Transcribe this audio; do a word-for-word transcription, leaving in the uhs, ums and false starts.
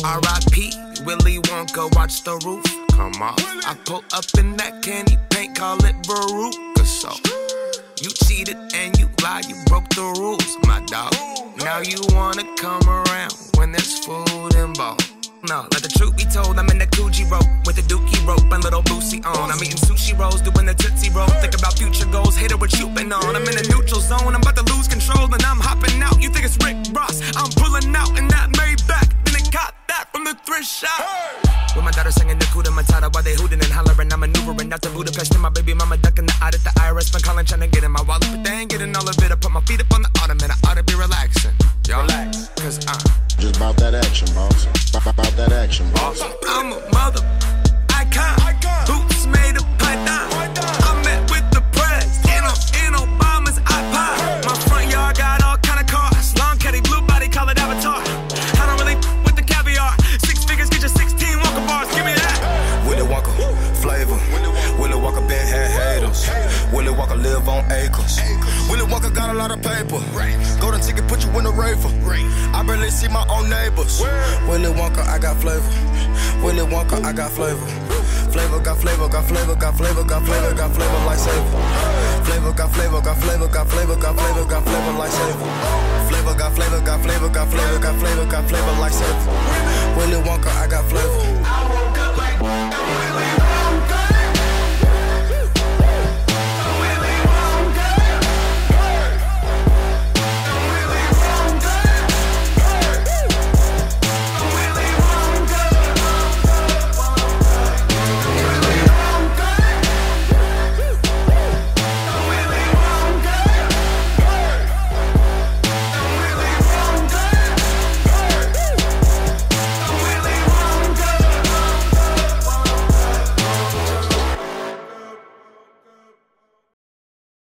R I P Willy Wonka, watch the roof come off. I pull up in that candy paint, call it Veruca. So you cheated and you lied, you broke the rules, my dog. Now you wanna come around when there's food involved. No, let the truth be told, I'm in the Gucci rope with the dookie rope and little Boosie on. I'm eating sushi rolls, doing the Tootsie Roll. Think about future goals, hate it what you been on. I'm in a neutral zone, I'm about to lose control and I'm hopping out. You think it's Rick Ross? I'm pulling out in that Maybach. Then it got that from the thrift shop. With my daughter singing the Kuda Matata while they hooting and hollering. I'm maneuvering out to Budapest and my baby mama ducking the audit. The I R S been calling, trying to get in my wallet, but they ain't getting all of it. I put my feet up on the ottoman, I ought to be relaxing. Y'all relax, cause I'm just about that action, boss. About that action, boss. I'm a mother icon. Boots made of python. I met with the president in Obama's iPod. My front yard got all kind of cars. Long caddy, blue body, call it Avatar. I don't really f- with the caviar. Six figures, get your sixteen Wonka bars. Give me that. Willy Wonka, flavor. Willy Wonka been had haters. Willy Wonka live on acres. Willy Wonka got a lot of paper. Golden ticket put you in a raver. I barely see my own neighbors. Willy Wonka, I got flavor. Willy Wonka, I got flavor. Flavor got flavor, got flavor, got flavor, got flavor, got flavor like savor. Flavor got flavor, got flavor, got flavor, got flavor, got flavor like savor. Flavor got flavor, got flavor, got flavor, got flavor, got flavor like savor.